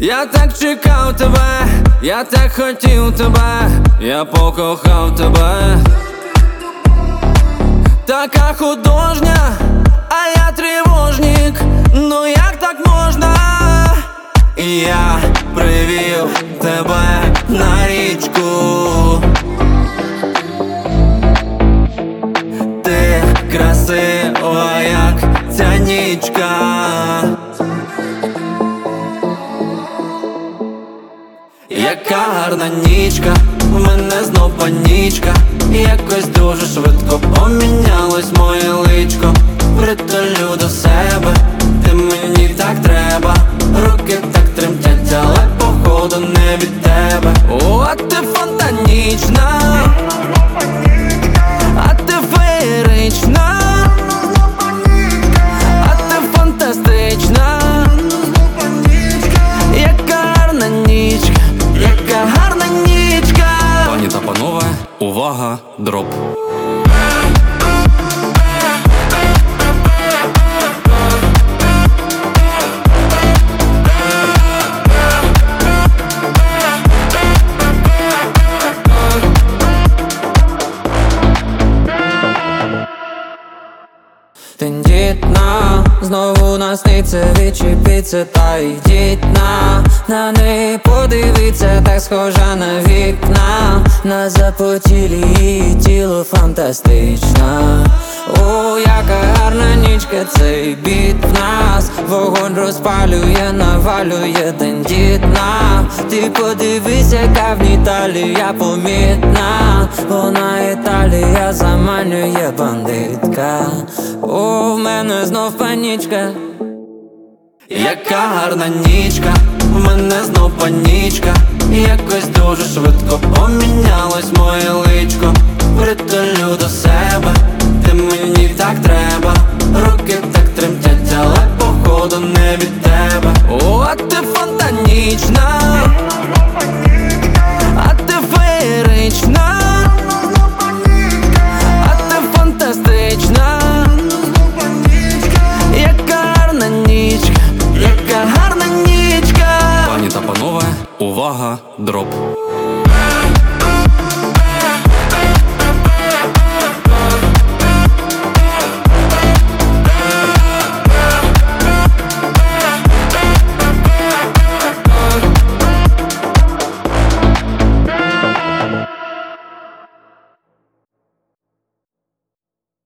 Я так чекав тебе, я так хотів тебе, я покохав тебе. Така художня, а я тривожник. Ну як так можна? І я привів тебе на річку. Ти красива, як ця нічка. Яка гарна нічка, в мене знов панічка. Якось дуже швидко помінялось моє личко. Притулю до себе, ти мені так треба. Руки так тремтять, але походу не від тебе. О, ти фонтанічна, а ти феєрична, а ти фантастична. Яка гарна нічка, яка гарна нічка. Пані та панове, увага, дроп. Тендітна, знову насниться, відчепіться та йдіть на неї подивіться, так схожа на вікна. На запотілі її тіло фантастична. О, яка гарна нічка, цей біт в нас. Вогонь розпалює, навалює. Тендітна, ти подивись, яка в ній талія помітна. Вона Італія заманює, бандитка. О, в мене знов панічка. Яка гарна нічка, в мене знов панічка. Якось дуже швидко помінялось моє личко. Притулю до себе, ти мені так треба. Руки так тремтять, але походу не від тебе. О, ти фонтанічна, а ти феєрична, а ти фантастична. Яка гарна нічка, яка гарна нічка. Пані та панове, увага, дроп.